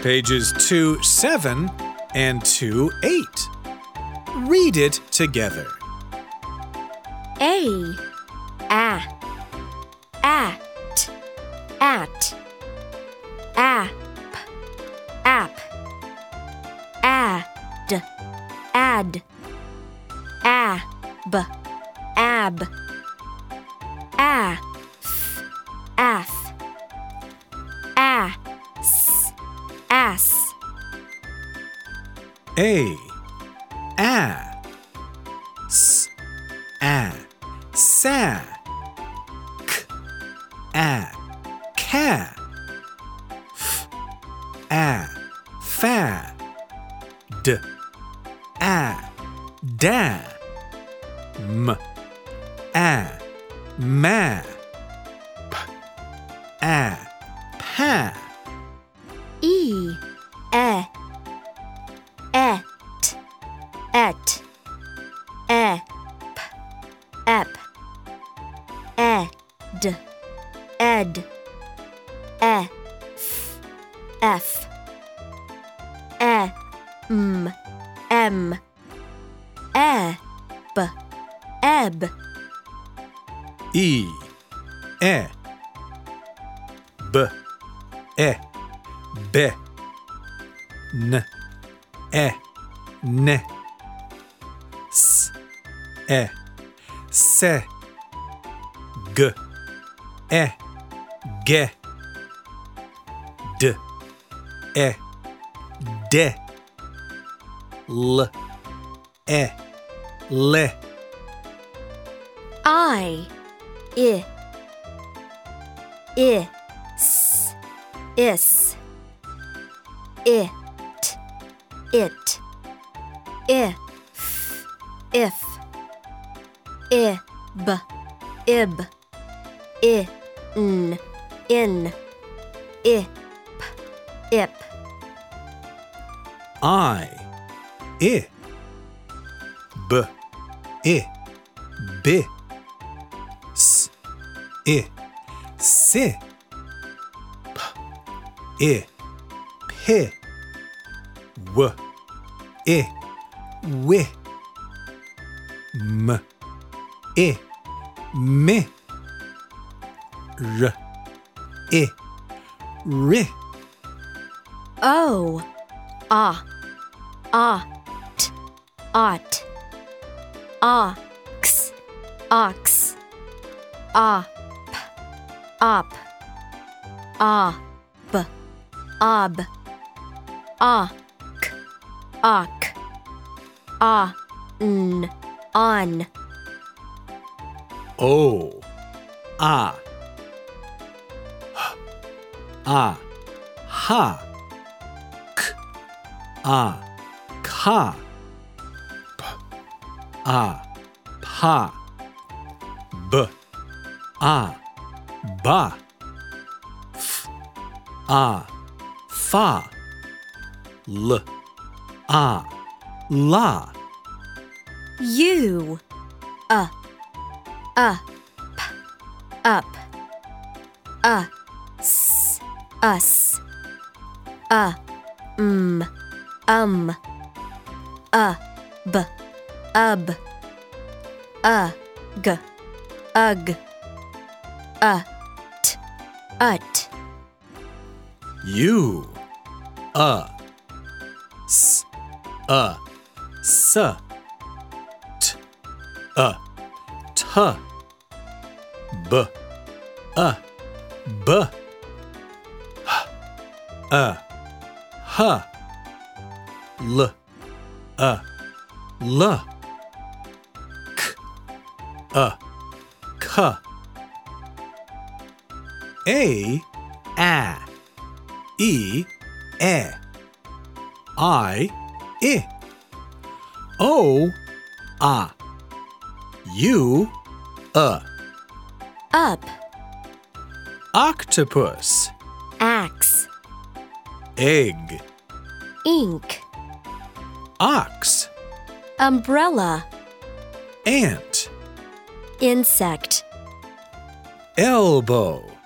Pages 2-7 and 2-8. Read it together. A, at, at, app, app, add, ab, af, ass. A, s, sa, k, ca, f, fa, d, da, m, ma, p, pa. E, et, ep, ed, f, em, eb. E, b, be, n, ne, s, se, g, ge, d, de, l, le. I, is, it, if, ib, in, ip. I, b, bi, s, si, p, p, w, wi, m, mi, r, ri. O, ot, ox, op, ob, ok, on. O, ha, k, ka, p, pa, b, ba, f, fa, l, la. U, up, us, ub, ug, ut. U, s, t, t, b, b, h, l, l, k, k. A, E, I, O, U, Up, octopus, axe, egg, ink, ox, umbrella, ant, insect. elbow.